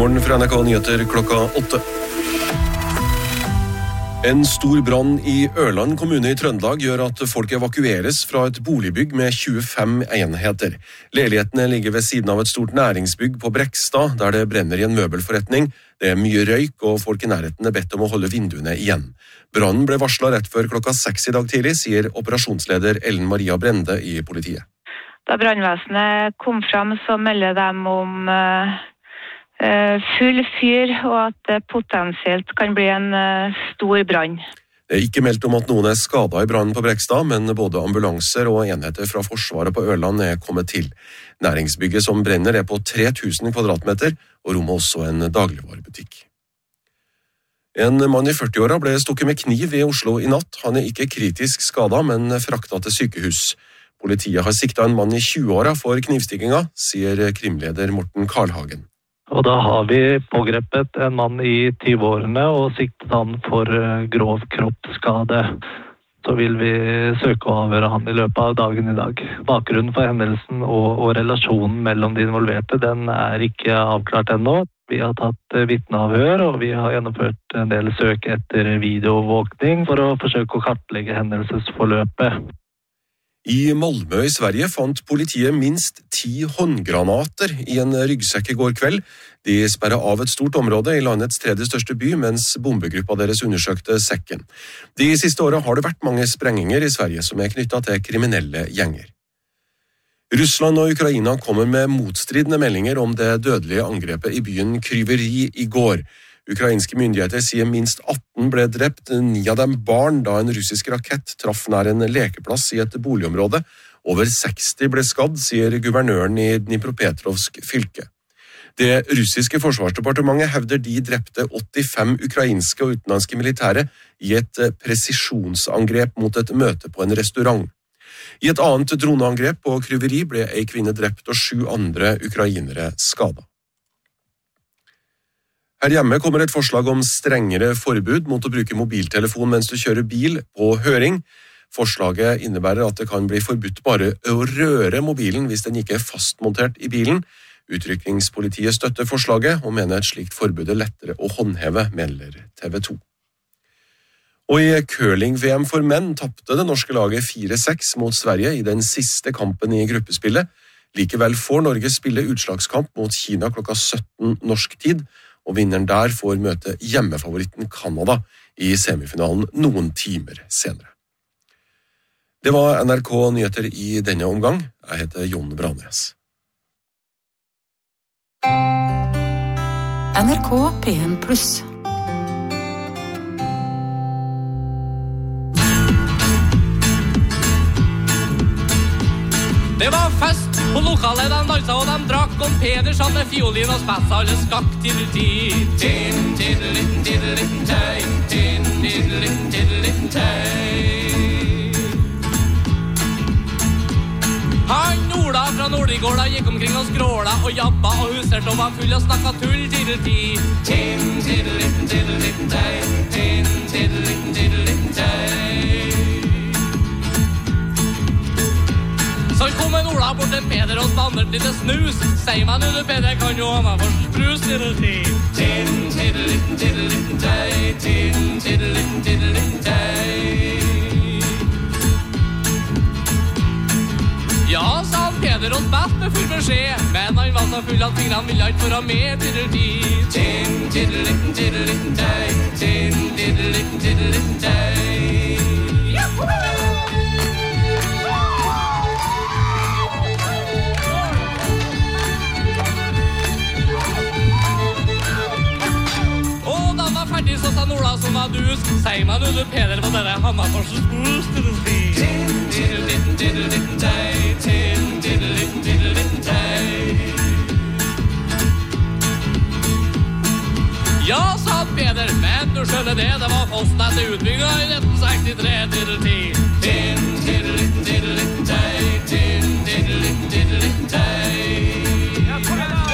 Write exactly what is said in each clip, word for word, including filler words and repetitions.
morgen fra N R K Nyheter klokka åtte. En stor brann i Ørland kommune i Trøndelag gjør at folk evakueres fra et boligbygg med tjuefem enheter. Leilighetene ligger ved siden av et stort næringsbygg på Brekstad, der det brenner i en møbelforretning. Det er mye røyk, og folk i nærheten er bedt om å holde vinduene igjen. Brannen ble varslet rett før klokka seks i dag tidlig, sier operasjonsleder Ellen Maria Brende i politiet. Da brannvesenet kom fram, så melder de om uh, full fyr, og at det potensielt kan bli en uh, stor brann. Det er ikke meldt om at noen er skadet i brannen på Brekstad, men både ambulanser og enheter fra Forsvaret på Ørland er kommet til. Næringsbygget som brenner er på tre tusen kvadratmeter, og rommer også en dagligvarebutikk. En mann i førti-åra ble stukket med kniv i Oslo i natt. Han er ikke kritisk skadet, men fraktet til sykehus. Politiet har siktet en mann i tjue-åra for knivstikkinga, sier krimleder Morten Karlhagen. Og da har vi pågrepet en mann i tyve-årene og siktet han for grov kroppsskade. Så vil vi søke å avhøre han i løpet av dagen i dag. Bakgrunnen for hendelsen og, og relasjonen mellom de involverte, den er ikke avklart ennå. Vi har tatt vitneavhør, og vi har gjennomført en del søk etter videovåkning for å forsøke å kartlegge hendelsesforløpet. I Malmö i Sverige fant politiet minst ti håndgranater i en ryggsekk i går kveld. De sperret av et stort område i landets tredje største by, mens bombegruppa deres undersøkte sekken. De siste årene har det vært mange sprenginger i Sverige som er knyttet til kriminelle gjenger. Russland og Ukraina kommer med motstridende meldinger om det dødelige angrepet i byen Kryveri i går. Ukrainske myndigheter sier minst atten ble drept, ni av dem barn, da en russisk rakett traff nær en lekeplass i et boligområde. Over seksti ble skadd, sier guvernøren i Dnipropetrovsk fylke. Det russiske forsvarsdepartementet hevder de drepte åttifem ukrainske og utenlandske militære i et presisjonsangrep mot et møte på en restaurant. I et annet droneangrep på Kryveri ble en kvinne drept og sju andre ukrainere skadet. Her hjemme kommer et forslag om strengere forbud mot å bruke mobiltelefon mens du kjører bil på høring. Forslaget innebærer at det kan bli forbudt bare å røre mobilen hvis den ikke er fastmontert i bilen. Utrykningspolitiet støtter forslaget og mener et slikt forbud er lettere å håndheve, melder T V to. Og i curling-V M for menn tappte det norske laget fire seks mot Sverige i den siste kampen i gruppespillet. Likevel får Norge spille utslagskamp mot Kina klokka sytten norsk tid, og vinneren der får møte hjemmefavoritten Kanada i semifinalen noen timer senere. Det var N R K Nyheter i denne omgang. Jeg heter Jon Branes. N R K P en pluss. Det var fest på lokalet, de dansa og de drakk, og Peder satt med fiolin og spetsa alle skakk til tid. Tin, tiddelitten, tiddelitten, tøy, tin, tiddelitten, tiddelitten, tøy. Han Ola fra Nordigårda gikk omkring og skråla og jabba og huserte og var full og snakka tull til tid. Tin, tiddelitten, tiddelitten, tøy, tin, tiddelitten, tiddelitten, tøy. Så kom en Ola bort til Peder og spandert litt snus. Sier meg nu du Peder, kan jo ha meg for sprus til å si. Tin, tiddelitten, tiddelitten, tøy, tin, tiddelitten, tiddelitten, tøy. Ja, sa han Peder og spett med full beskjed, men han var så full at fingrene ville ikke være med til det tid. Tin, tiddelitten, tiddelitten, tøy, tin, tiddelitten, tiddelitten, tøy. Joho! Ferdig så sa Ola som var dus. Sier meg nu du Peder, hva dere hamma for så spus til å si. Tin, tiddelitten, tiddelitten, tøy, tin, tiddelitten, tiddelitten, tøy. Ja, sa Peder, men du skjønner det, det var posten etter utbygginga i nitten sekstitre til ti. Tin, tiddelitten, tiddelitten, tøy, tin, tiddelitten, tiddelitten, tøy. Ja, kom igjen da!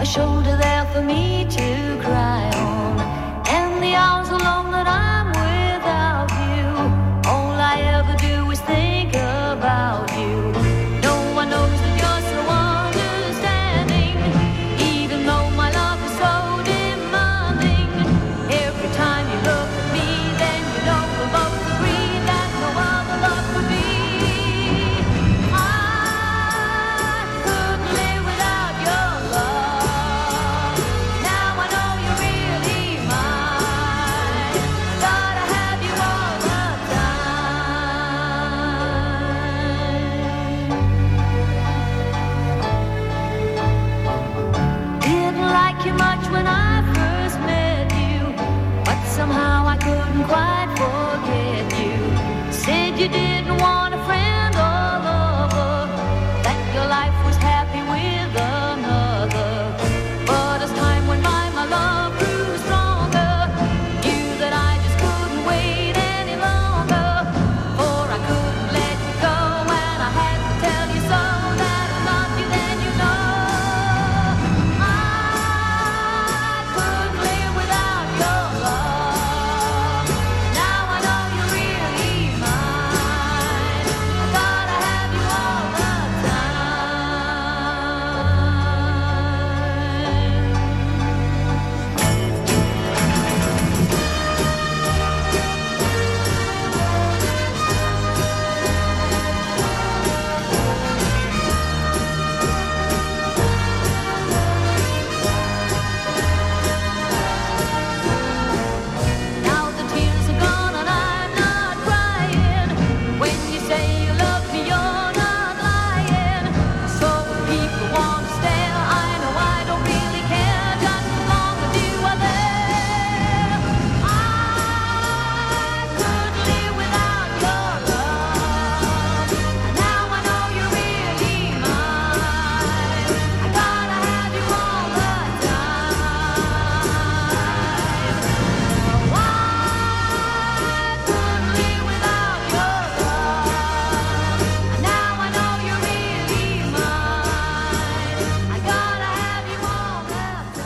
shoulder there for me to cry on. And the hours alone that I'm without you, all I ever do is think about you. No one knows that you're so understanding, even though my love is so demanding. Every time you look at me, then you know we'll both agree that no other love could be. I couldn't live without your love. Now I know you're really mine. Gotta have you all the time. Didn't like you much when I first met you, but somehow I couldn't quite forget you. Said you didn't want a friend or lover, that your life was happy with another. But as time went by, my love grew stronger. Knew that I just couldn't wait any longer, for I couldn't let you go, and I had to tell you so, that I loved you, then you know. I couldn't live without your love. Now I know you're really mine. I gotta have you all the Now the tears are gone and I'm not crying. When you say you love me, you're not lying. So if people want to stare, I know I don't really care, just as long as you are there. I couldn't live without your love. And now I know you're really mine. I gotta have you all the time. I couldn't live without your love. And now I know you're really mine. I gotta have you all the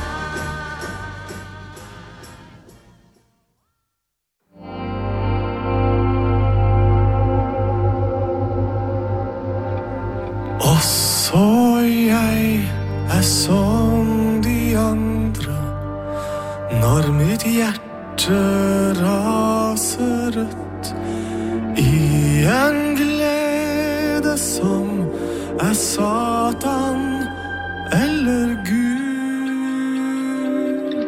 Også jeg er som de andre, når mitt hjerte raser rødt, i en glede som er Satan eller Gud.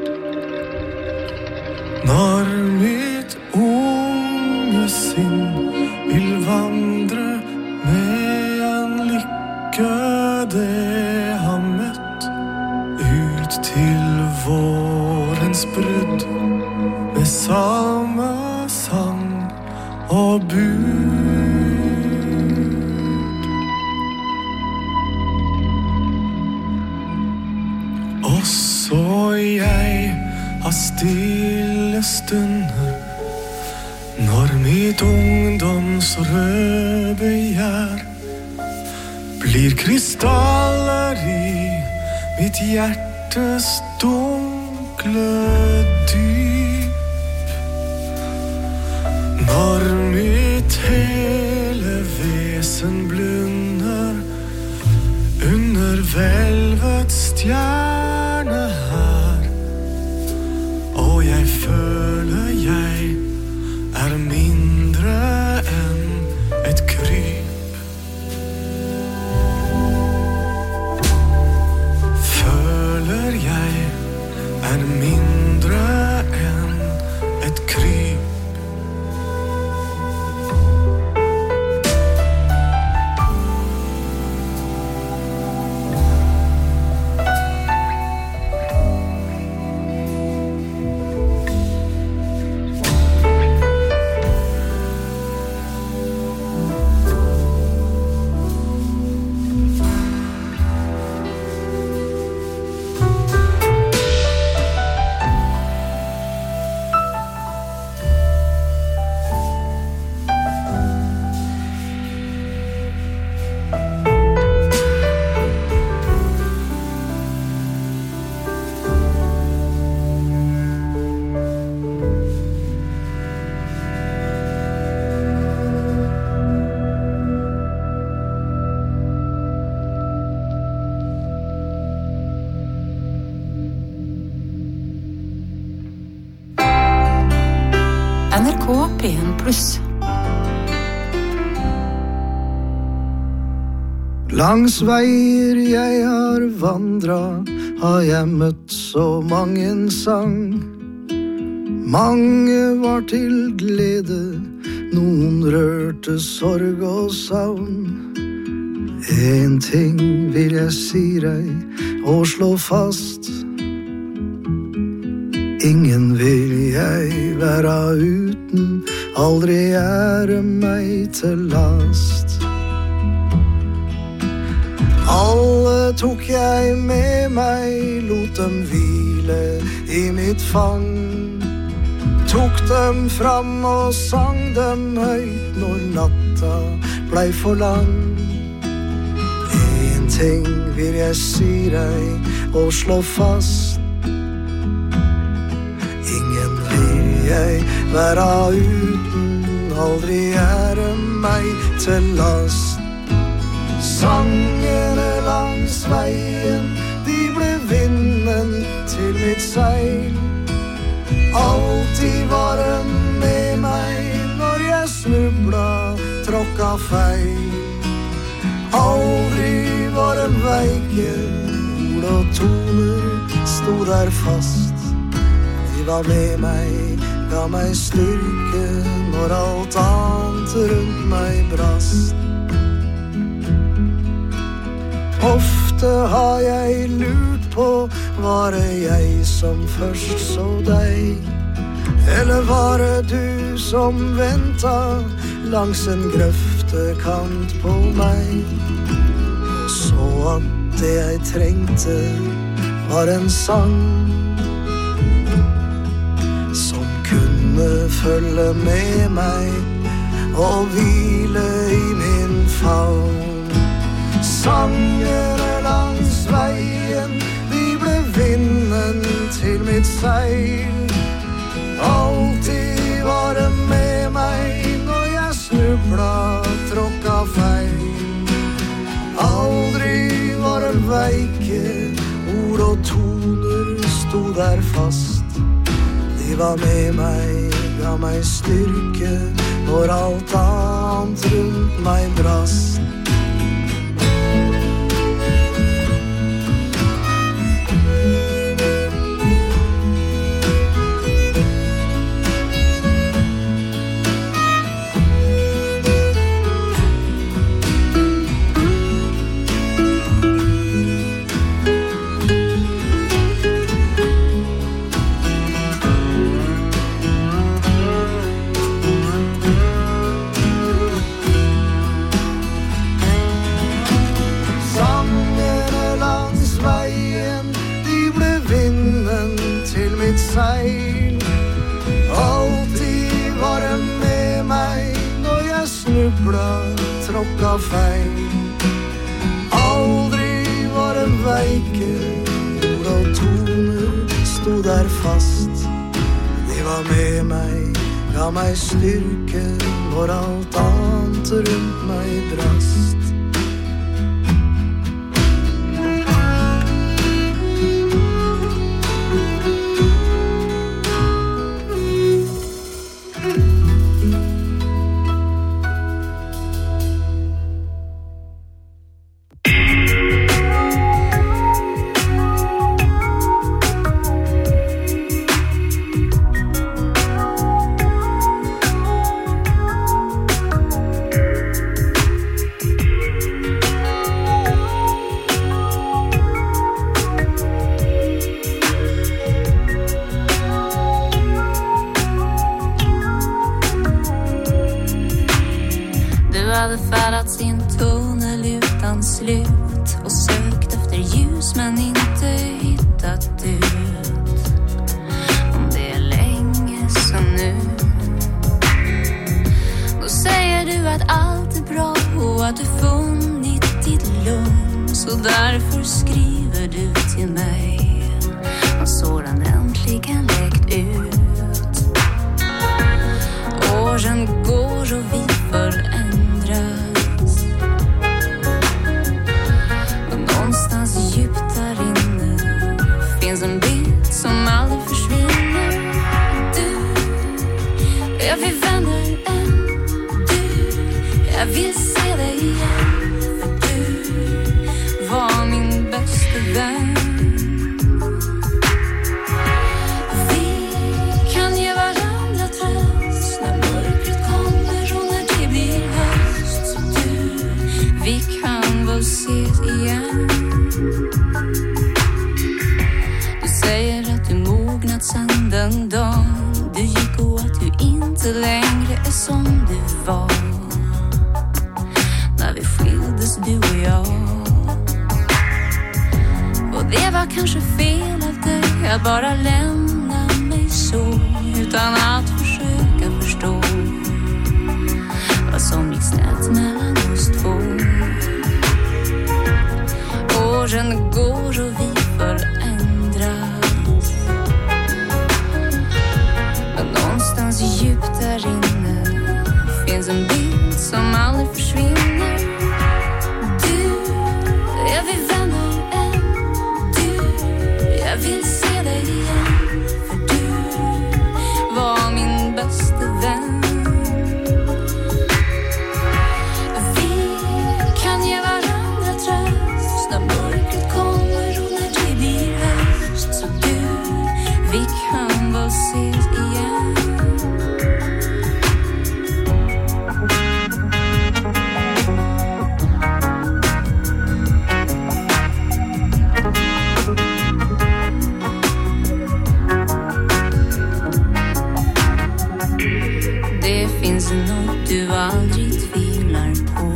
Når mitt unge sinn vil vandre med en lykke det har møtt, ut til vårens brudd med salme, sang og bud. Også jeg har stille stunder, når mitt ungdoms røde begjær blir krystaller i mitt hjertes dunkle dyp. Når mitt hele vesen blunder under hvelvets stjerne her, og jeg føler jeg er mindre enn et kryp. Føler jeg er mindre enn et kryp. P en pluss. Langs veier jeg har vandret, har jeg møtt så mange sang. Mange var til glede, noen rørte sorg og savn. En ting vil jeg si deg og slå fast. Ingen vil jeg være uten, aldri ære meg til last. Alle tok jeg med meg, lot dem hvile i mitt fang. Tok dem fram og sang dem høyt når natta blei for lang. En ting vil jeg si deg og slå fast. Ingen vil jeg være uten, aldri ære meg til last. Sangene langs veien, de ble vinden til mitt seil. Alltid var den med meg når jeg snubla, tråkka feil. Aldri var den veike, ord og toner sto der fast. De var med meg, ga meg styrke når alt annet rundt meg brast. Ofte har jeg lurt på, var det jeg som først så deg? Eller var det du som ventet langs en grøftekant på meg? Og så at det jeg trengte var en sang som kunne følge med meg og hvile i min favn. Sangene langs veien, de ble vinden til mitt seil. Alltid var det med meg når jeg snubla, tråkka feil. Aldri var det veike, ord og toner sto der fast. De var med meg, ga meg styrke når alt annet rundt meg brast. Alltid var det med meg når jeg snubla, tråkka feil. Aldri var det veike, ord og toner sto der fast. De var med meg, ga meg styrke når alt annet rundt meg brast. Jag vill vänner vi kan väl ses igen. Du säger att du mognat sen den dagen du gick och att du inte längre är som du var när vi skildes, du och jag. Och det var kanske fel av dig att bara lämna mig så utan att försöka förstå vad som gick snett mellan oss två. Åren går och vi förändras, men någonstans djupt där inne finns en bild som aldrig försvinner. Du, är vi vänner än? Du, jag vill se dig igen, för du var min bästa vän. Ses igen. Det finns något du aldrig tvivlar på,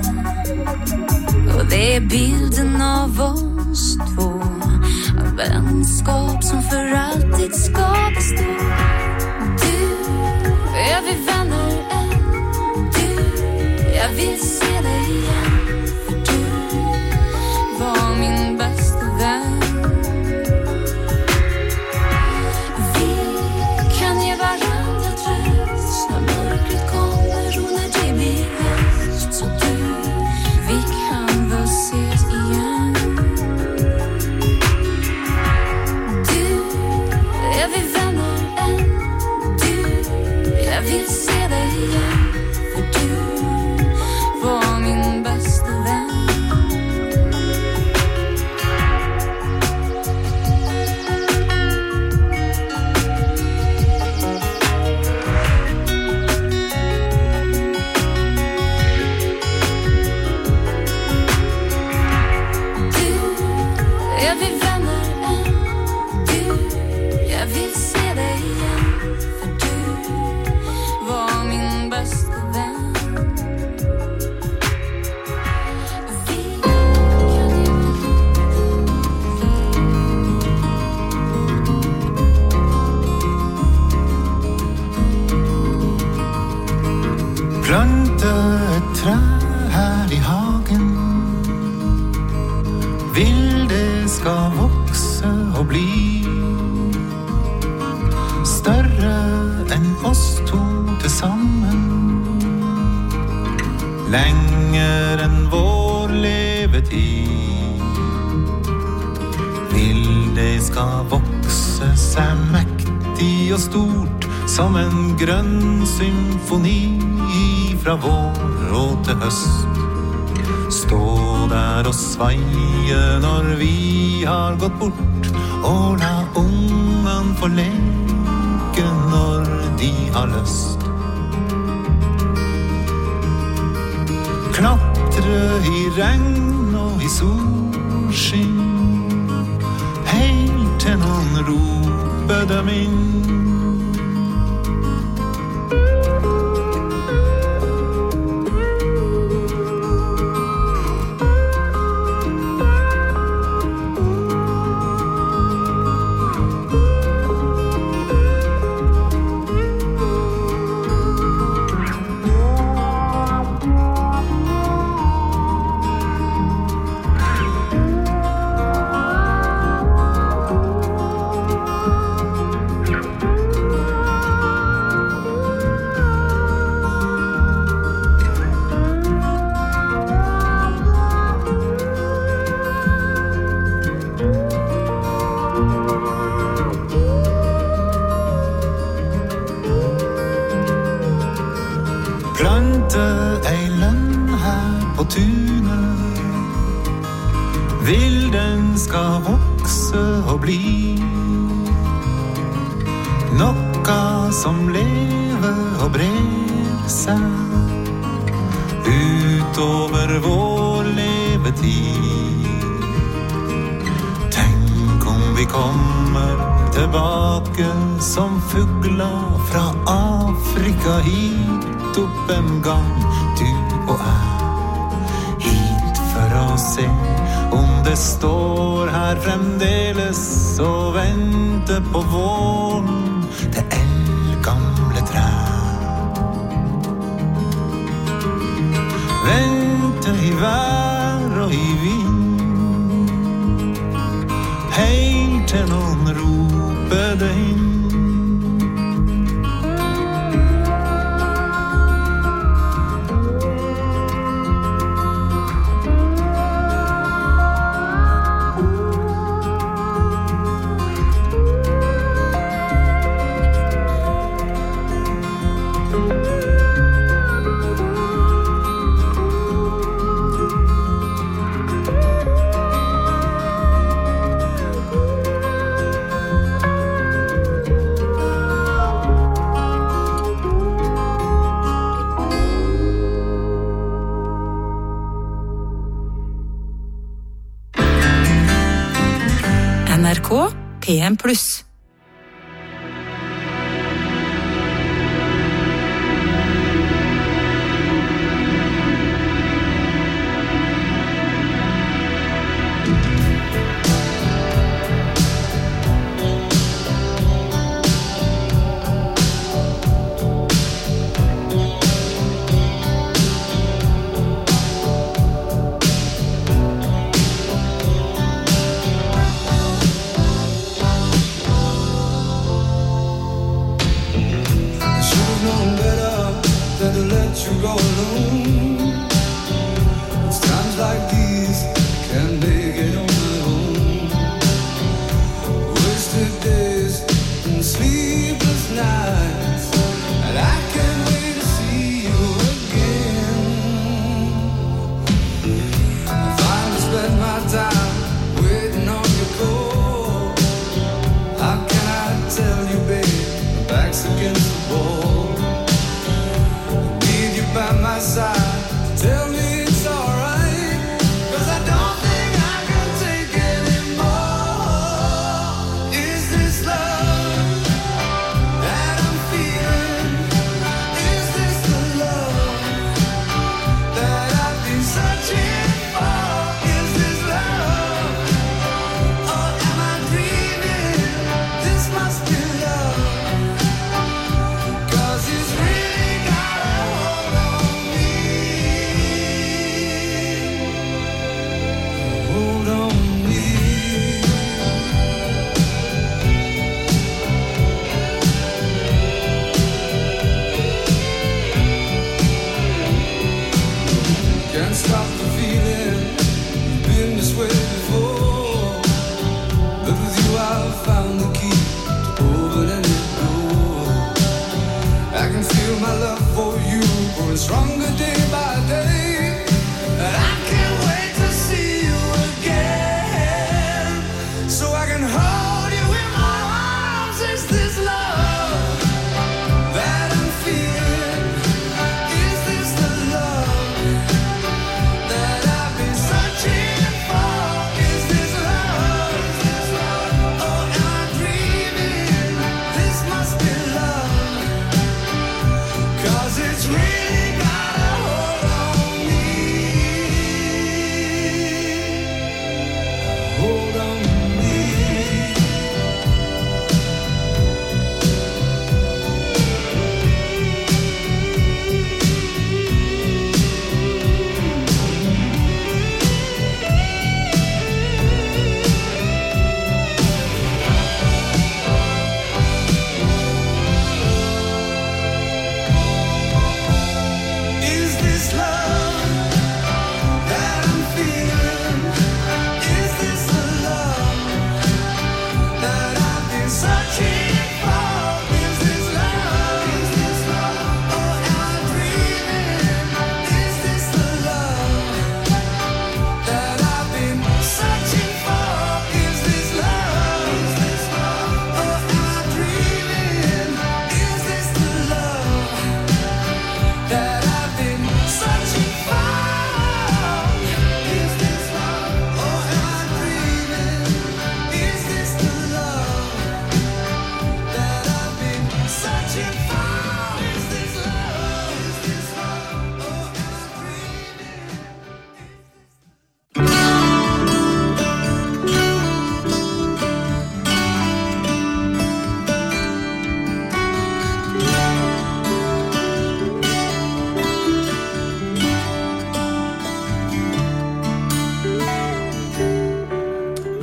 och det är bilden av oss två. Vänskap som för alltid ska bestå. Du, är vi vänner än? Du, jag vill se dig igen, för du var min bästa vän. Vi kan ge varandra tröst när mörkret kommer och när det blir höst. Så du, vi kan väl ses igen. Är vi vänner än? Du, jag vill se dig igen, för du var min bästa vän. Du, är vi vänner än? Jag vill se dig igen, för du var min bästa vän. Vi kan planta ett trä här i hagen, vill det ska växa och bli större än oss två tillsammans, längre än vår levetid. Vill det ska växa sig mäktig och stort som en grön symfoni från vår och till höst. Stå där och svaja när vi har gått bort och la ungan få leka när de har lust. Knattra i regn och i solsken, helt till någon ropade min. Vill den ska växa och bli som lever och brer sig ut utover vår levetid. Tenk om vi kommer tilbake som fugler fra Afrika hit opp en gang, du og jeg. Hit for å se om det står her fremdeles og venter på våren, det eldgamle trær. Vente i vær og i vind, helt til noen roper det inn. N R K P M pluss.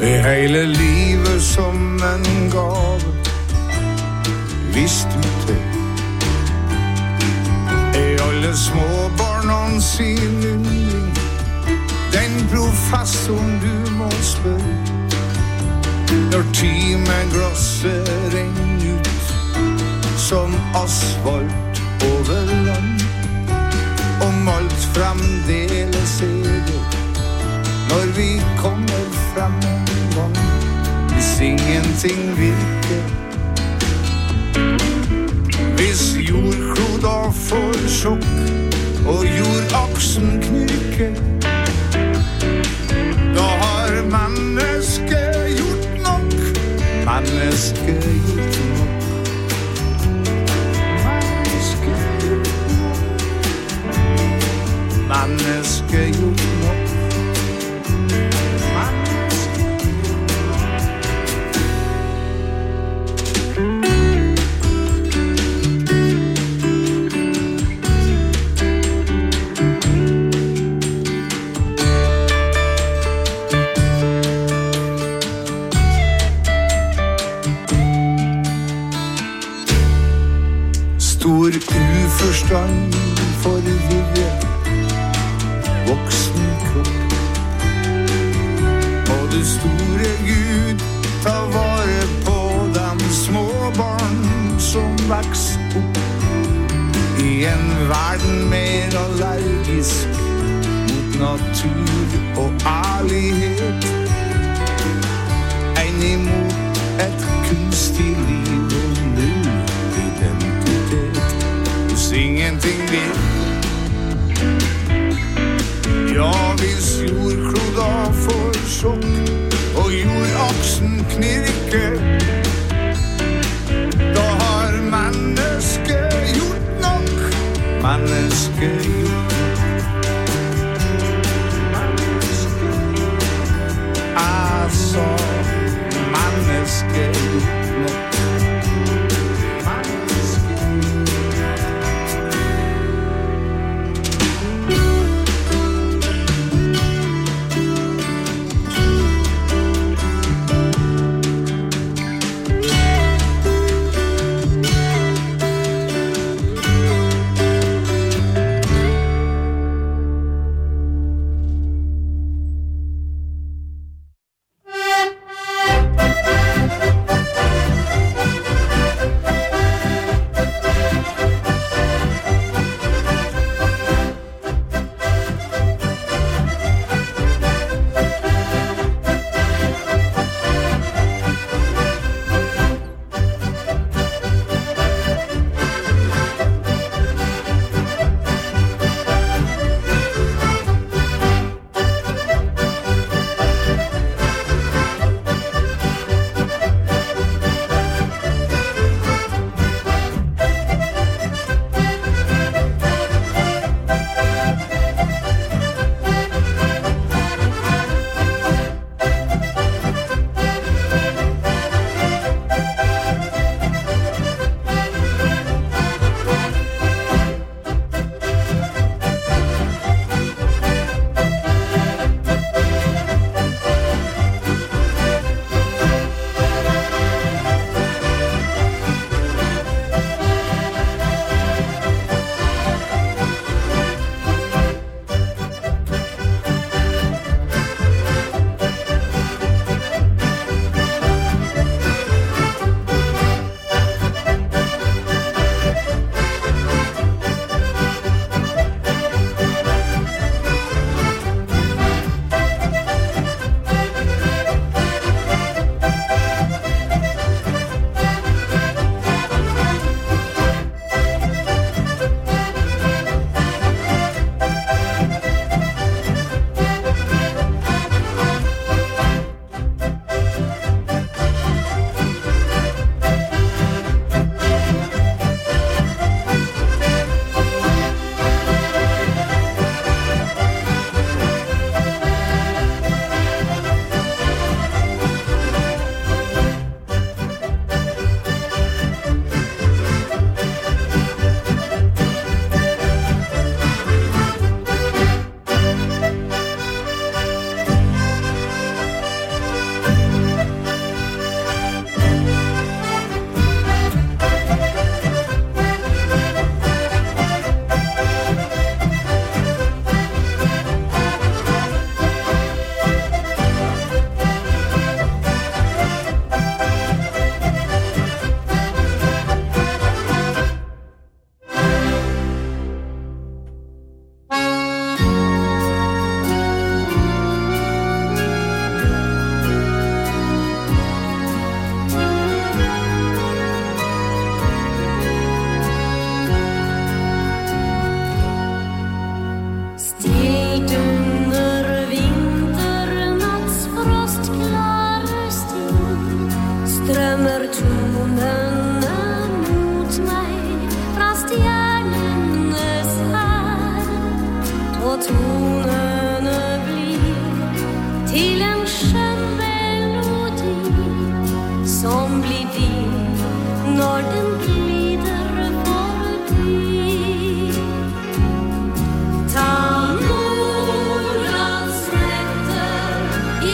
er hele livet som en gave. Hvis du tør er alle små barna sin yndling, den professoren du må spørre når timeglasset renner ut som asfalt over land. Om alt fremdeles er det når vi kommer frem en gang, hvis ingenting virker. Hvis jordkloda får sjokk og jordaksen knirker, da har mennesket gjort nok. Mennesket gjort nok. Mennesket gjort nok. Mennesket gjort nok. Stor uforstand forvirre voksen kropp. Må du store Gud ta vare på dem små barn som vokser opp i en verden mer allergisk mot natur og ærlighet enn imot et kunstig liv og null identitet. Hvis ingenting vil, ja, hvis jordkloda får sjokk og jordaksen knirker, da har mennesket gjort nok. Mennesket gjort nok. Jeg sa mennesket gjort nok.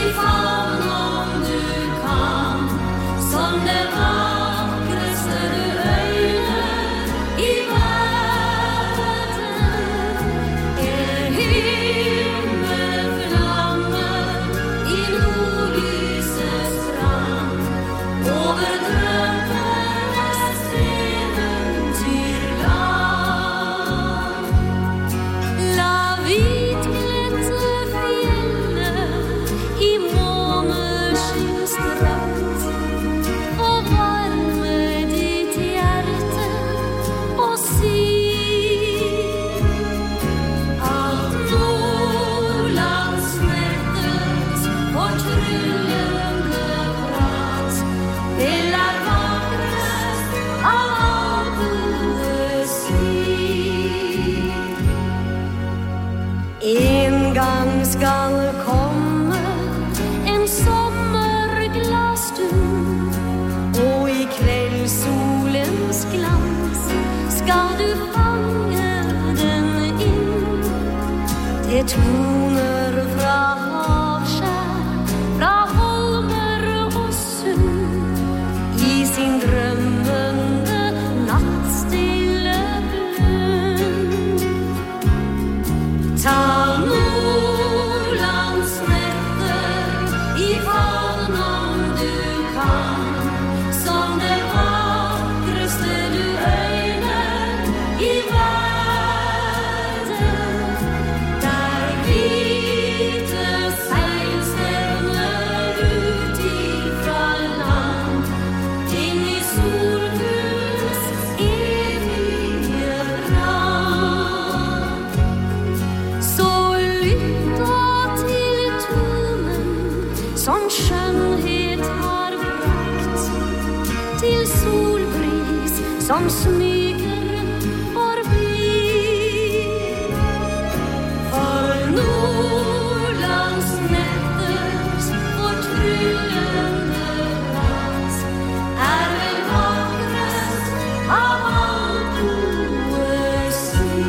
Toner fra havskjær, fra holmer og sund, I sin drømmende nattstille blund. Ta Nordlands netter I favn om du kan, som det vakreste du øyner I verden. Som skjønnhet har brakt til solbris som smyger forbi. For Nordlands netters fortryllende ras er vel vakrest av all poesi.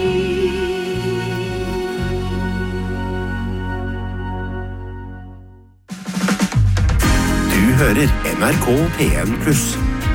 Du hører N R K P en pluss.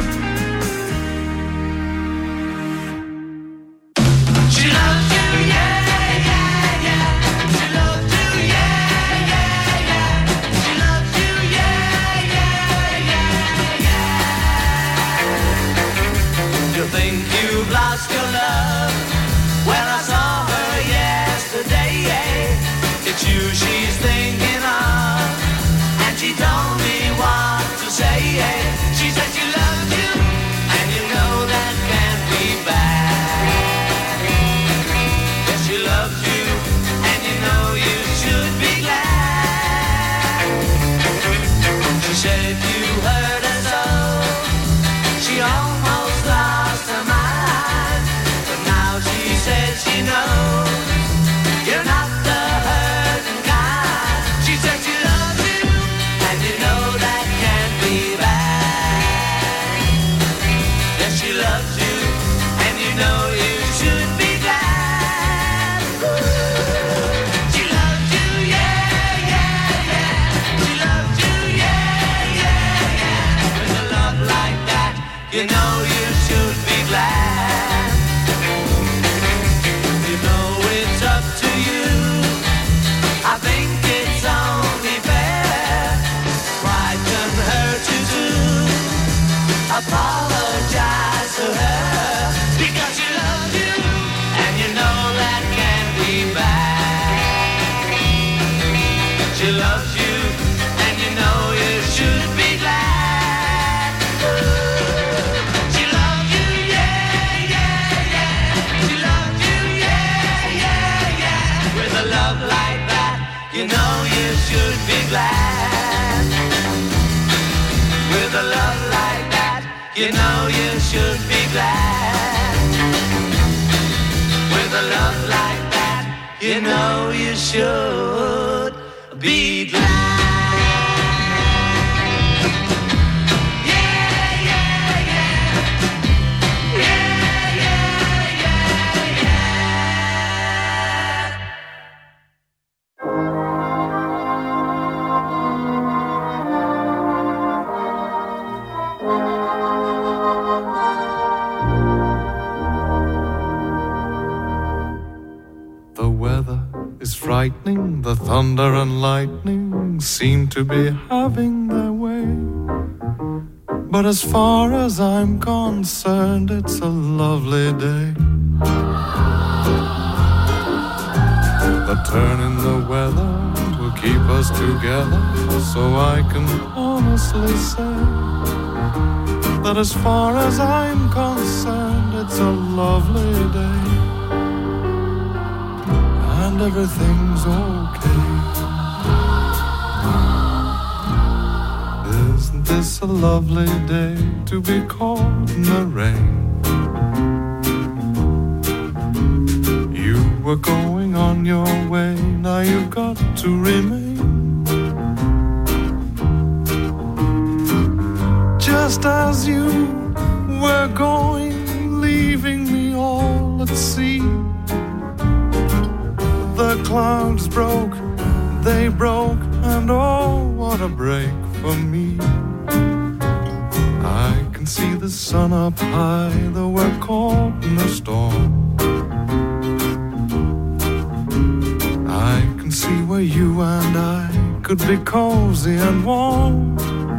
Apologize to her because she loves you and you know that can't be bad. She loves you and you know you should be glad. She loves you, yeah, yeah, yeah. She loves you, yeah, yeah, yeah. With a love like that, you know you should be glad. With a love like that, you know you should be glad. With a love like that, you know you should be glad. Thunder and lightning seem to be having their way. But as far as I'm concerned, it's a lovely day. The turn in the weather will keep us together, so I can honestly say that as far as I'm concerned, it's a lovely day. And everything's okay. Isn't this a lovely day to be caught in the rain? You were going on your way, now you've got to remain. Just as you were going, leaving me all at sea. The clouds broke, they broke, and oh, what a break for me. I can see the sun up high, though we're caught in a storm. I can see where you and I could be cozy and warm.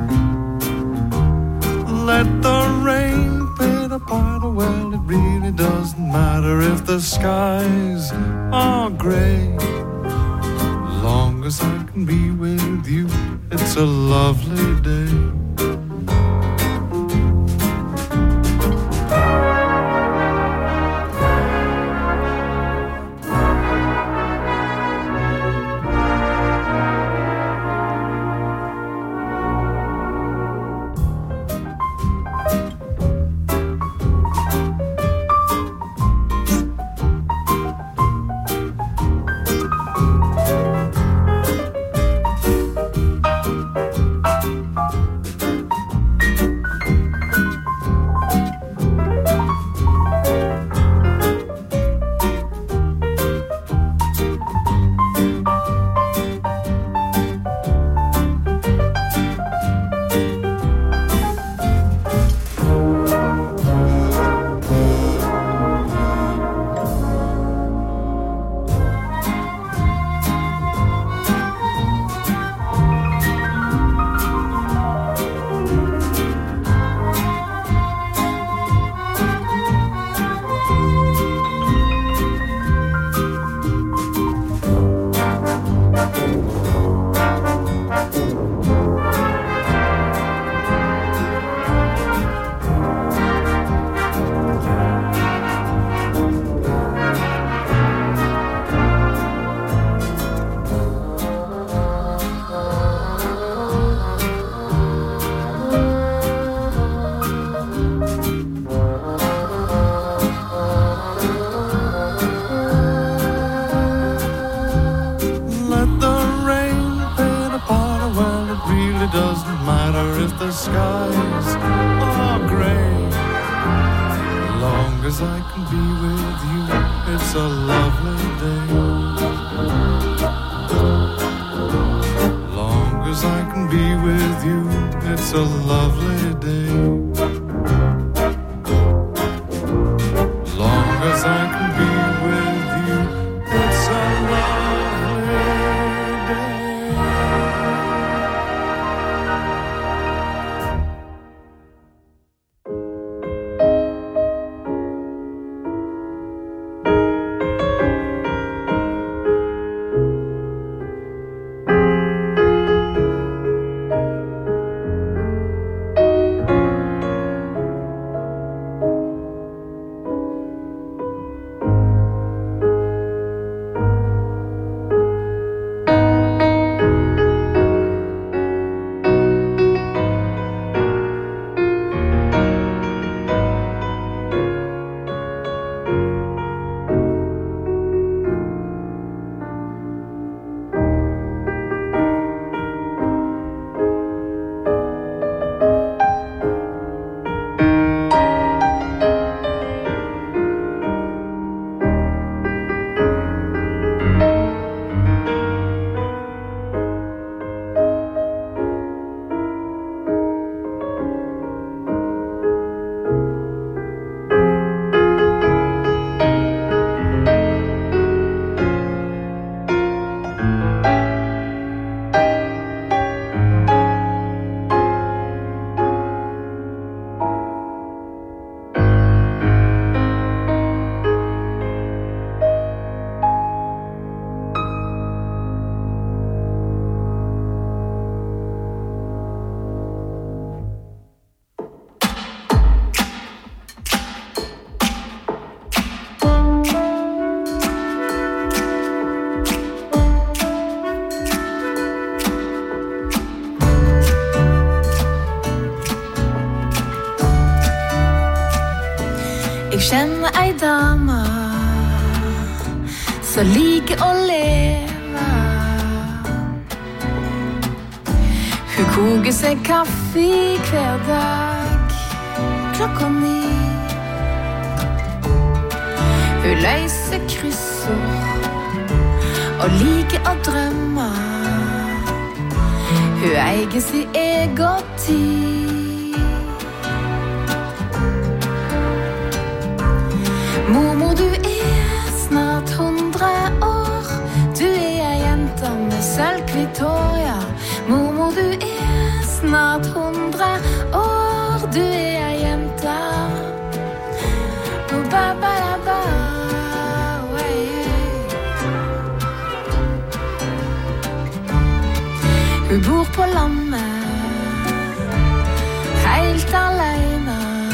Let the rain pitter-patter, well, it really doesn't matter if the skies are grey. Long as I can be with you, it's a lovely day. kjenner ei dame som liker å leve. Hun koker seg kaffe hver dag klokka ni. Hun løser kryssord og liker å drømme. Hun eier sin egen tid. Mormor, du er snart hundre år. Du er ei jente med sølvhvitt hår, ja. Mormor, du er snart hundre år. Du er ei jente. Ba, ba, ba, ba. Hun bor på landet, helt alene.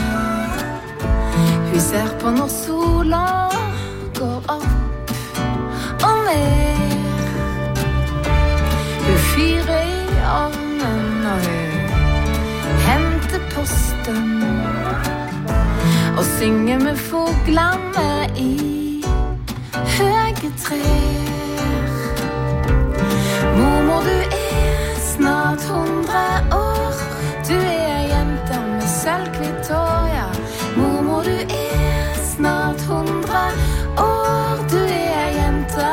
Hun ser på når sola går opp og ned. Hun fyrer i ovnen og hun henter posten og synger med fuglene i høye trær. Mormor, du er snart hundre år. Du er ei jente med sølvhvitt hår, ja. Mormor, du er snart hundre år. Du er ei jente.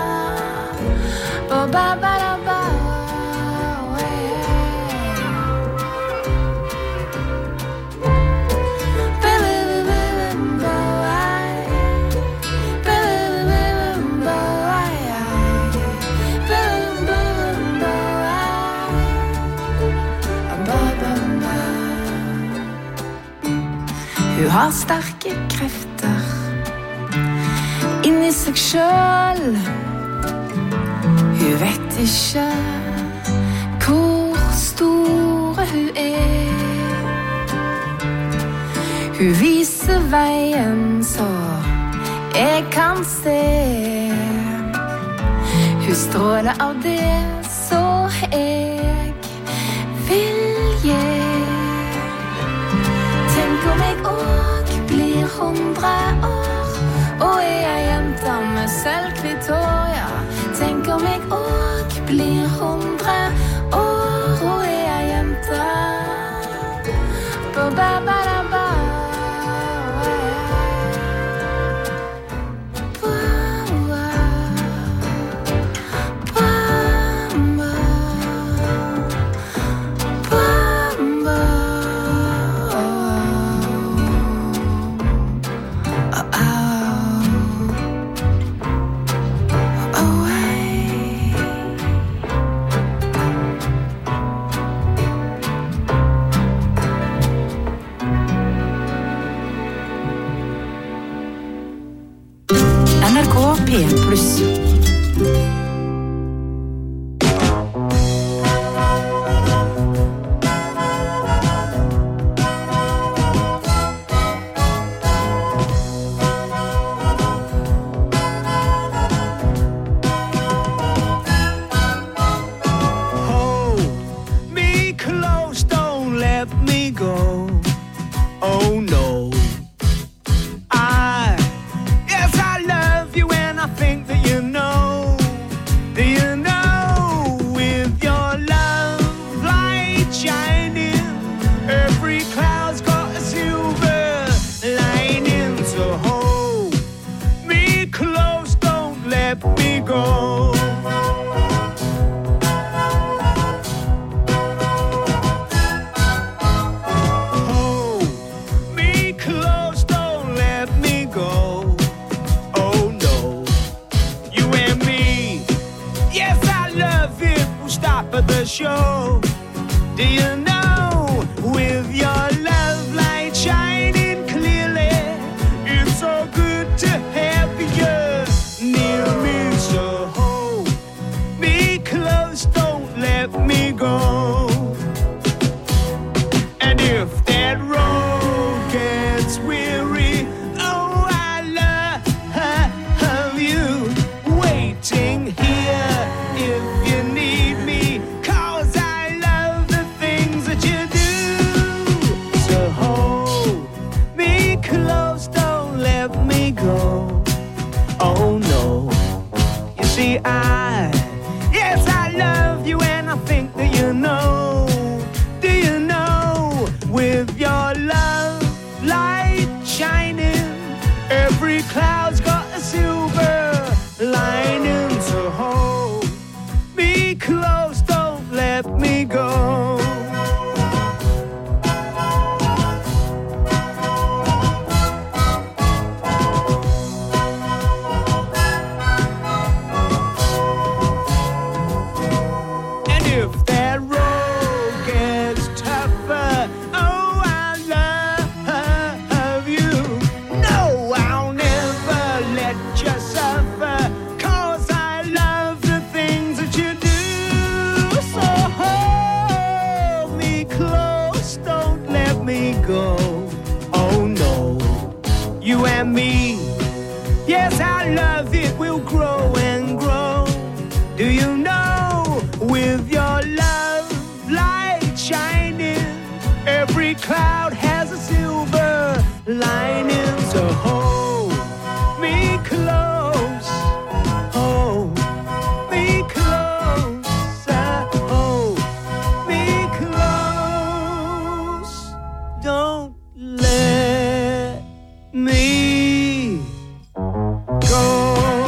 Ba, ba, ba, da, ba. Hun har sterke krefter inni seg selv. Hun vet ikke hvor store hun er. Hun viser veien så jeg kan se. Hun stråler av det så jeg vil gi. Tenk om jeg også blir hundre år og er ei jente med sølvhvitt hår, ja. Tenk om jeg også blir hundre år og er ei jente. Ba, ba, ba, da, ba. N R K P en pluss. If you need me, 'cause I love the things that you do. if that road gets tougher. Oh, I love you. No, I'll never let you suffer, 'cause I love the things that you do. So hold me close, don't let me go. Oh no, you and me, yes, our love, it will grow and grow. Do you know, with your love light shining, every cloud has a silver lining. So hold me close, hold me closer, hold me close. Don't let me go.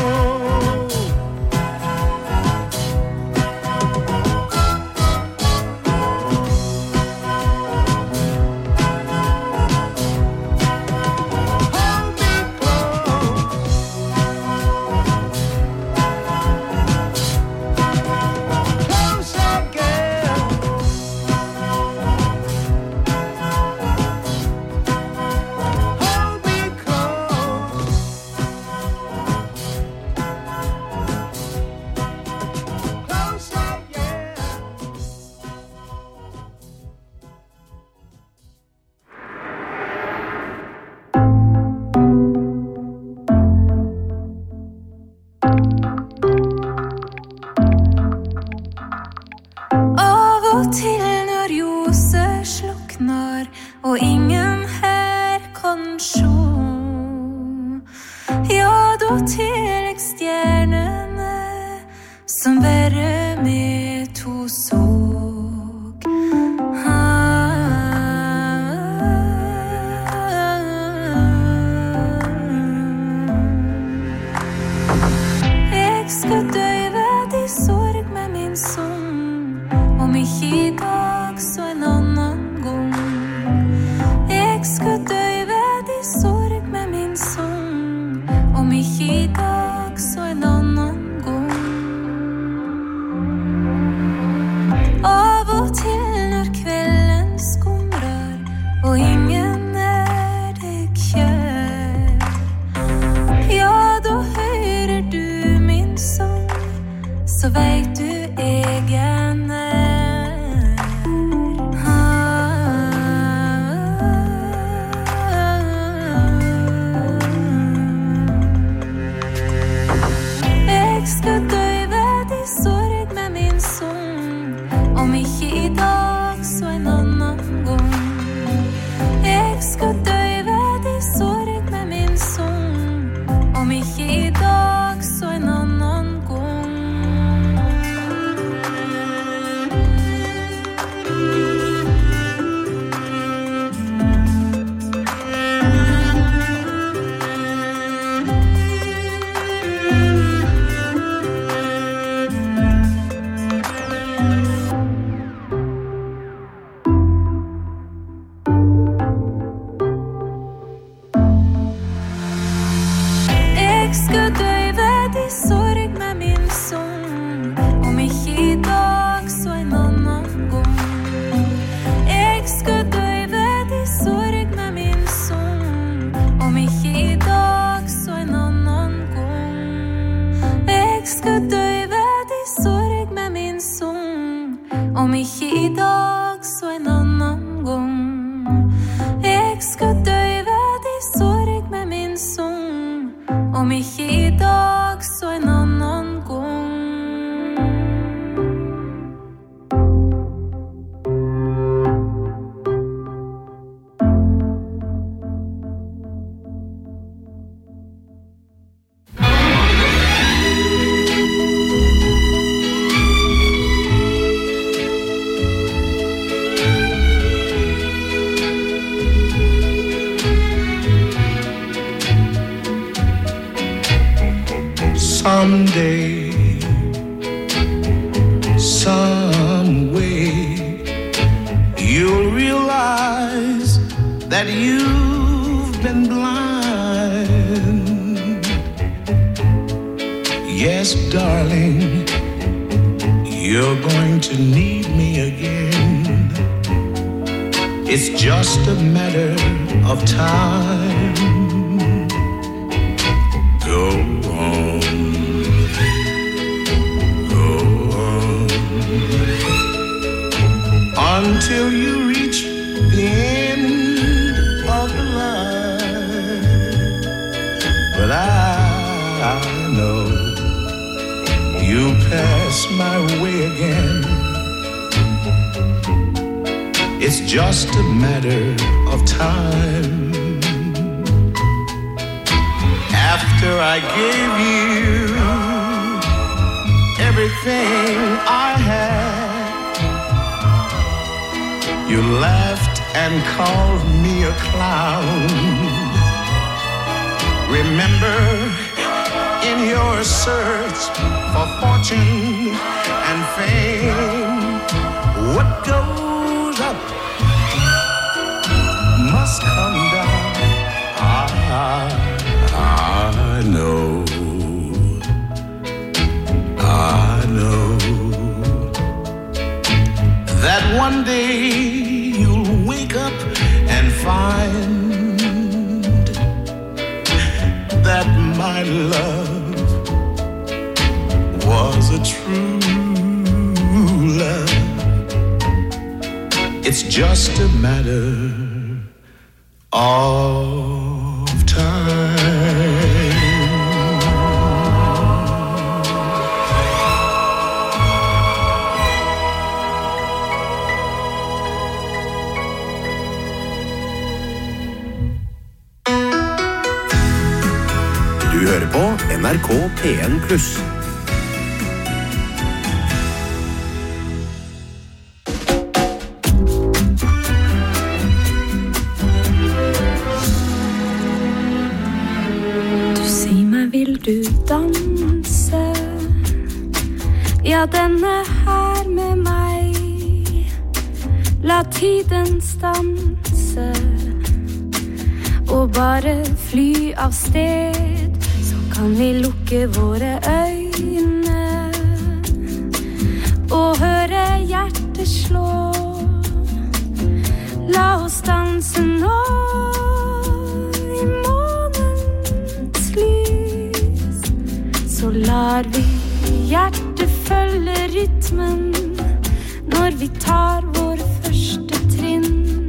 Av og til når ljoset sluknar og ingen her kan sjå, ja, da til stjernene som bare med to såg. Jeg skal døyve de sorg med min sång, om ikke i dag så en annen gang. Jeg skal døyve de sorg med min sång, om ikke i dag så en annen gang. Av og til når kvelden skumrer og ingen er deg kjær, ja, da hører du min sång, så vet du egen er. Jeg skal døyve de sorg med min sång, om ikke i dag så en annen gang. Jeg skal døyve de sorg med min sång, om ikke i dag så en annen gang. Jeg skal døyve de sorg med min sång, om ikke i dag så en annen gang. Jeg skal døyve de sorg med min sång, om ikke i dag så en annen gang. Jeg skal døyve de sorg med min sång, om ikke i dag så en annen gang. Jeg skal døyve de sorg med min sång, om ikke i dag så en annen gang. Someday, some way, you'll realize that you've been blind. Yes, darling, you're going to need me again. It's just a matter of time. Go on, go on, until you reach the end of the line. But I, I know you'll pass my way again. It's just a matter of time. After I gave you everything I had, you laughed and called me a clown. Remember, in your search for fortune and fame, what goes up must come down. I, I know, I know that one day you'll wake up and find that my love was a true love. It's just a matter of time. Du hører på N R K P en pluss. Vil du danse? Ja, denne her med meg. La tiden stanse og bare fly av sted, så kan vi lukke våre øyne og høre hjertet slå. La oss danse nå i månens lys. Så lar vi hjertet følge rytmen når vi tar vår første trinn.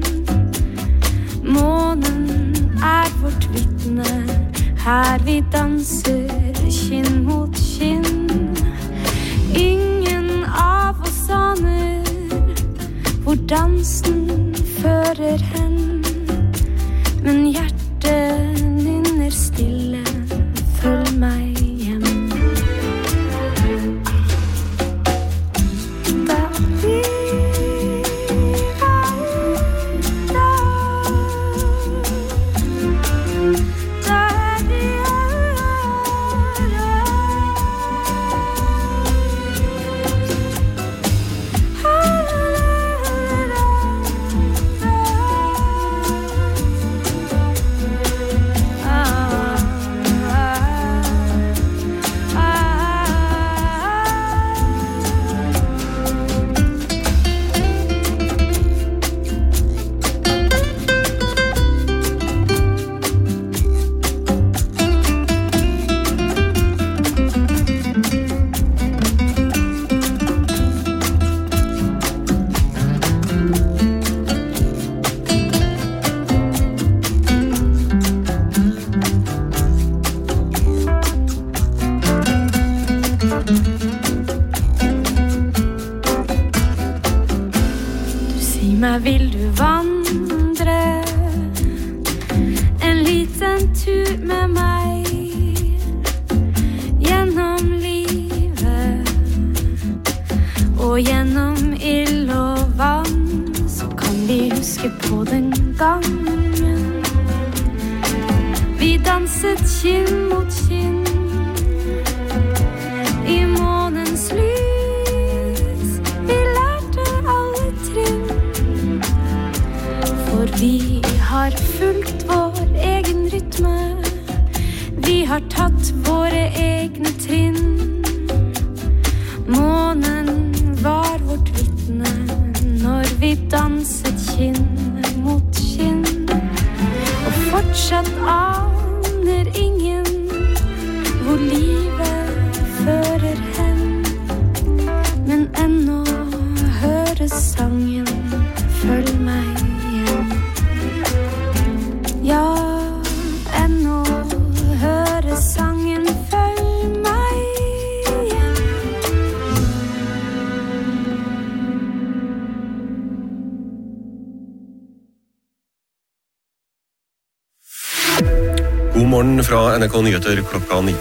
Månen er vårt vittne, her vi danser kinn mot kinn. Ingen av oss aner hvor dansen fører hen, men hjertet nynner stille, følg meg. Vil du vandre en liten tur med meg gjennom livet og gjennom ild og vann, så kan vi huske på den gangen vi danset kinn mot kinn i månens lys. Vi lærte alle trinn, for vi har fulgt vår egen rytme. Vi har tatt våre egne trinn. Månen vi danset kinn mot kinn, og fortsatt aner ingen hvor livet fører hen, men ennå høres sangen, følg meg igjen. Ja, ennå høres sangen, følg meg igjen. God morgen fra N R K Nyheter klokka ni.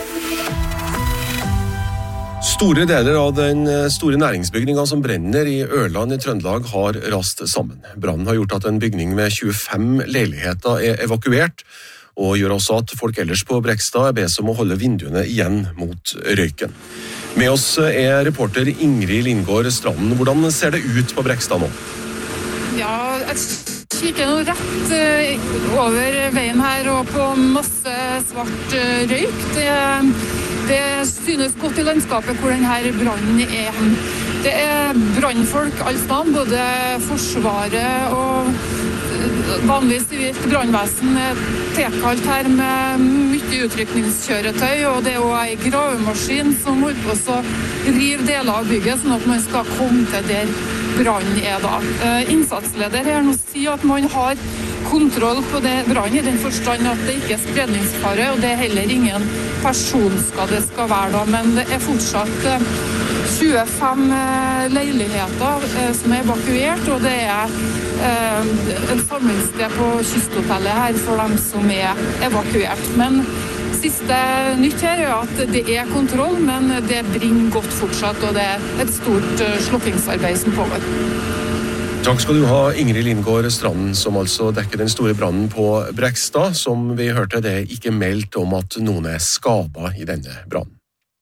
Store deler av den store næringsbygningen som brenner i Ørland i Trøndelag har rast sammen. Brannen har gjort at en bygning med tjuefem leiligheter er evakuert, og gjør også at folk ellers på Brekstad bes om å holde vinduene igjen mot røyken. Med oss er reporter Ingrid Lindgård Stranden. Hvordan ser det ut på Brekstad nå? Ja, jeg kikker nå rett over veien her og på masse svart røyk. Det, det synes godt i landskapet hvor denne brannen er. Det er brannfolk alle steder, både Forsvaret og vanlig sivilt brannvesen er tilkalt her med mye utrykningskjøretøy, og det er også en gravemaskin som holder på å rive deler av bygget, sånn at man skal komme til der brannen er da. Innsatsleder her nå sier at man har kontroll på det brannen, i den forstand at det ikke er spredningsfare, og det er heller ingen personskade skal være da, men det er fortsatt tjuefem leiligheter som er evakuert, og det er en samlingssted på kysthotellet her for dem som er evakuert. Men siste nytt her er at det er kontroll, men det brenner godt fortsatt, og det er et stort slukkingsarbeid som pågår. Takk skal du ha, Ingrid Lindgård Stranden, som altså dekker den store brannen på Brekstad. Som vi hørte, det er ikke meldt om at noen er skadet i denne brannen.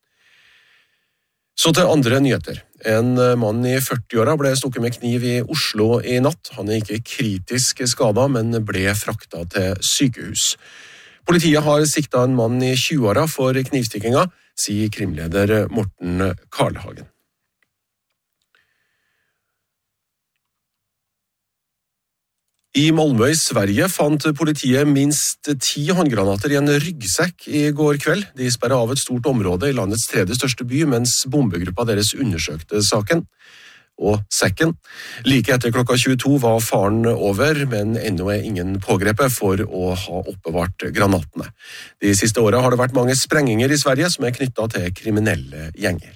Så til andre nyheter. En mann i førti-åra ble stukket med kniv i Oslo i natt. Han er ikke kritisk skadet, men ble fraktet til sykehus. Politiet har siktet en mann i tjue-åra for knivstikkinga, sier krimleder Morten Karlhagen. I Malmö i Sverige fant politiet minst ti håndgranater i en ryggsekk i går kveld. De sperret av et stort område i landets tredje største by, mens bombegruppa deres undersøkte saken og sekken. Like etter klokka tjueto var faren over, men ennå er ingen pågrepet for å ha oppbevart granatene. De siste årene har det vært mange sprenginger i Sverige som er knyttet til kriminelle gjenger.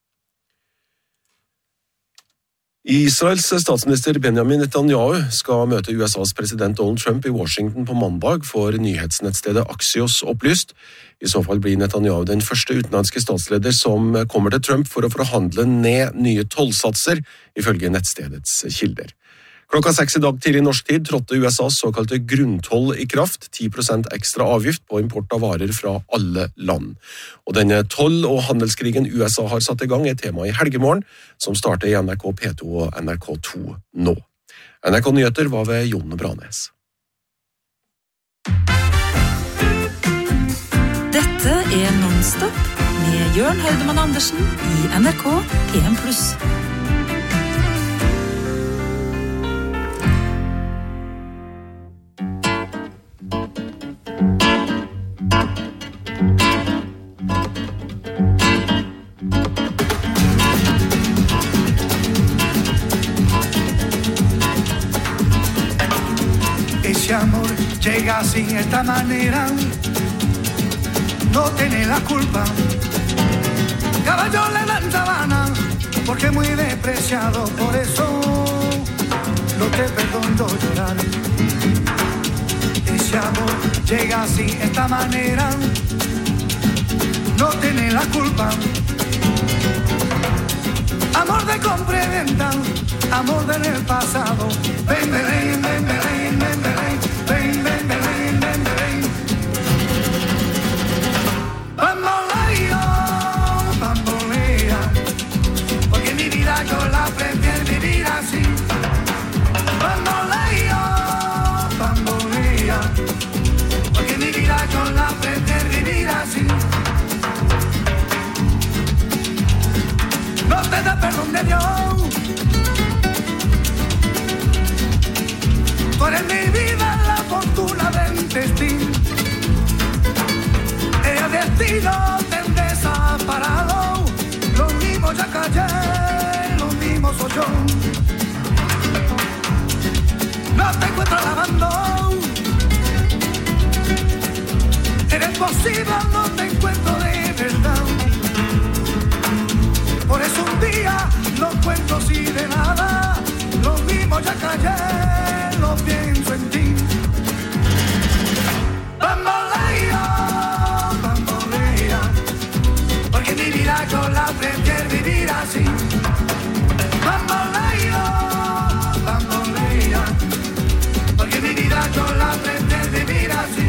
Israels statsminister Benjamin Netanyahu skal møte U S A's president Donald Trump i Washington på mandag, for nyhetsnettstedet Axios opplyst. I så fall blir Netanyahu den første utenlandske statsleder som kommer til Trump for å forhandle ned nye tollsatser, ifølge nettstedets kilder. Klokka seks i dag tidlig norsk tid trådte U S A's såkalte grunntoll i kraft, ti prosent ekstra avgift på import av varer fra alle land. Og denne toll- og handelskrigen U S A har satt i gang er tema i helgemorgen, som starter i N R K P to og N R K to nå. N R K Nyheter var ved Jon Branes. Dette er Nonstop med Jørn Haudemann Andersen i N R K P en pluss. Ese amor llega sin esta manera, no tiene la culpa. Caballo le dan sabana, porque es muy despreciado, por eso no te perdono llorar. Ese amor llega sin esta manera, no tiene la culpa. Amor de compra y venta, amor del pasado. Ven, ven, ven, ven, ven, ven, ven. Ven, ven, ven, ven, ven, ven. Bamboleo, bambolea, porque mi vida yo la prefiero vivir así. Bamboleo, bambolea, porque mi vida yo la prefiero vivir así. No te da perdón de Dios, yo. No te encuentro lavando. En el posible no te encuentro de verdad. Por eso un día no cuento así de nada. Lo mismo ya callé, lo pienso en ti. Bambolea, bambolea, porque mi vida yo la prefiero vivir así. Bambolea, bambolea, porque mi vida yo la prefiero vivir así.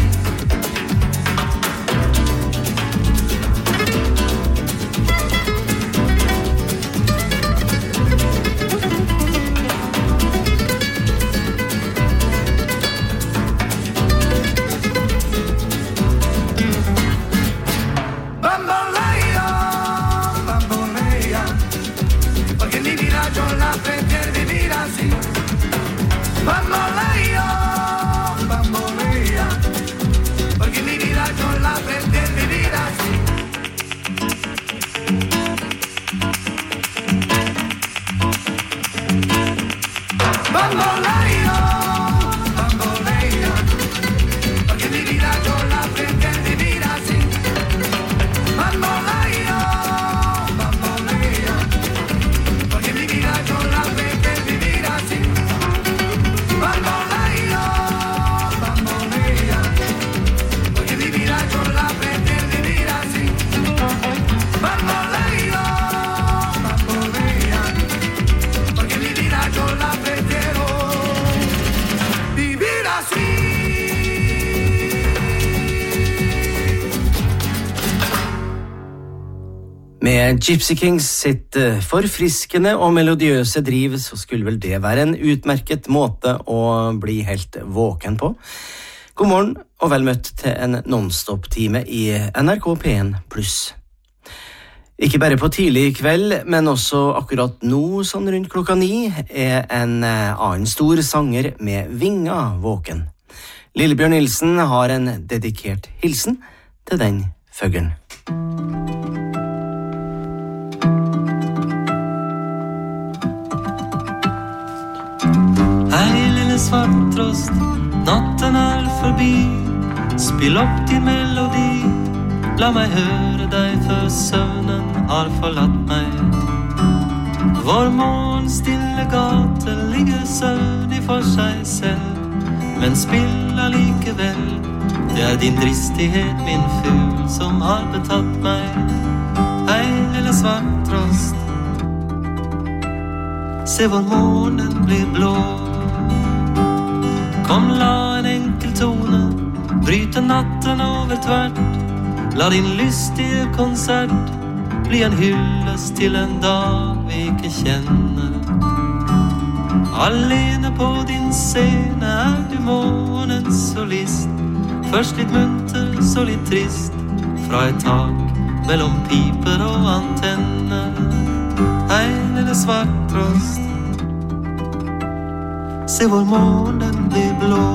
Bambolea, bambolea, porque mi vida yo la prefiero vivir así. Bambolea, bambolea, porque mi vida yo la prefiero vivir así. Bambolea, bambolea, porque mi vida yo la prefiero vivir así. Bambolea, bambolea, porque mi vida yo la prefiero vivir así. Bambolea, bambolea, porque mi vida yo la prefiero vivir así. Med Gypsy Kings sitt forfriskende og melodiøse driv så skulle vel det være en utmerket måte å bli helt våken på. God morgen og vel møtt til en non-stop-time i N R K P en pluss. Ikke bare på tidlig kveld, men også akkurat nå, sånn rundt klokka ni, er en annen stor sanger med vinger våken. Lillebjørn Nilsen har en dedikert hilsen til den føggeren. Hei lille svarttrost, natten er forbi. Spill opp din melodi. La meg høre deg før søvnen har forlatt meg. Vår morgenstille gate ligger søvnig for seg selv, men spill allikevel. Det er din dristighet, min fugl, som har betatt meg. Hei lille svarttrost, se hvor morgenen blir blå. Kom, la en enkel tone bryte natten over tvert. La din lystige konsert bli en hyllest til en dag vi ikke kjenner. Alene på din scene er du morgenens solist. Først litt munter, så litt trist, fra et tak mellom piper og antenner. Hei lille svarttrost, se hvor morgenen blir blå.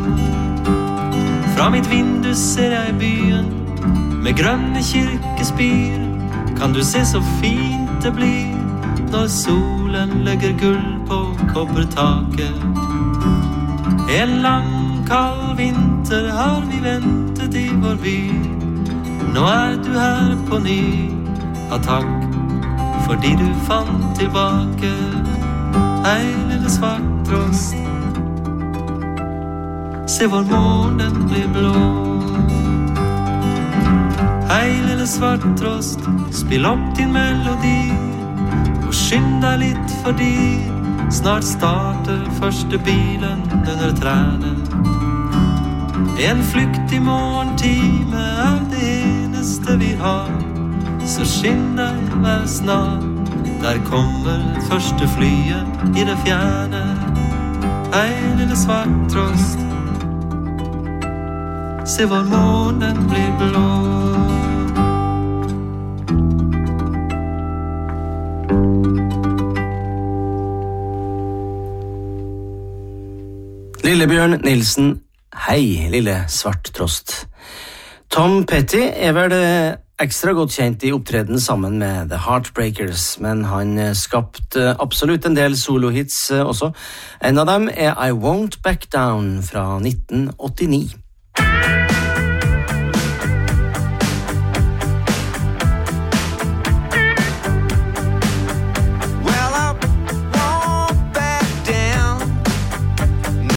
Fra mitt vindu ser jeg byen med grønne kirkespir. Kan du se så fint det blir når solen legger gull på kobbertaket. En lang, kald vinter har vi ventet i vår by. Nå er du her på ny. Ha takk fordi du fant tilbake. Hei lille svarttrost, se hvor morgenen blir blå. Hei lille svarttrost, spill opp din melodi, og skynd deg litt fordi snart starter første bilen under trærne. En flyktig morgentime er det eneste vi har, så skynd deg, vær snart. Der kommer første flyet i det fjerne. Hei lille svarttrost, se hvor morgenen blir blå. Lillebjørn Nilsen, hei lille svarttrost. Tom Petty er vel ekstra godt kjent i opptreden sammen med The Heartbreakers, men han skapte absolutt en del solohits også. En av dem er I Won't Back Down fra nitten åttini.